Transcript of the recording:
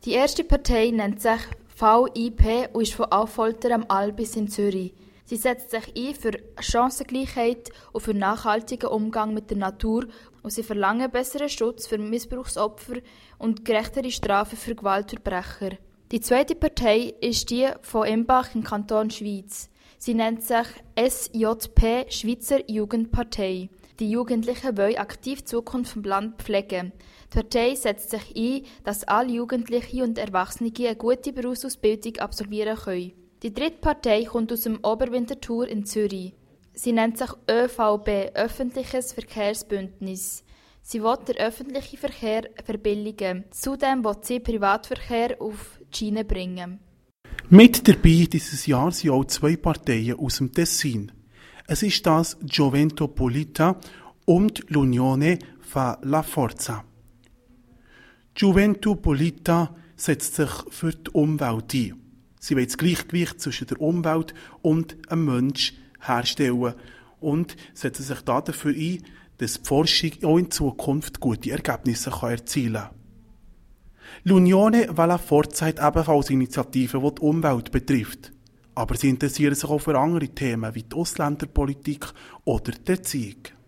Die erste Partei nennt sich VIP und ist von Affolter am Albis in Zürich. Sie setzt sich ein für Chancengleichheit und für nachhaltigen Umgang mit der Natur und sie verlangen besseren Schutz für Missbrauchsopfer und gerechtere Strafen für Gewaltverbrecher. Die zweite Partei ist die von Imbach im Kanton Schwyz. Sie nennt sich SJP, Schweizer Jugendpartei. Die Jugendlichen wollen aktiv die Zukunft vom Land pflegen. Die Partei setzt sich ein, dass alle Jugendliche und Erwachsene eine gute Berufsausbildung absolvieren können. Die dritte Partei kommt aus dem Oberwinterthur in Zürich. Sie nennt sich ÖVB, Öffentliches Verkehrsbündnis. Sie will den öffentlichen Verkehr verbilligen. Zudem will sie Privatverkehr auf die Schiene bringen. Mit dabei dieses Jahr sind auch 2 Parteien aus dem Tessin. Es ist das Gioventù Pulita und l'Unione fa la Forza. Gioventù Pulita setzt sich für die Umwelt ein. Sie will das Gleichgewicht zwischen der Umwelt und dem Menschen herstellen und setzen sich dafür ein, dass die Forschung auch in Zukunft gute Ergebnisse erzielen kann. L'Unione va la Forza hat ebenfalls Initiativen, die die Umwelt betrifft. Aber sie interessieren sich auch für andere Themen wie die Ausländerpolitik oder die Erziehung.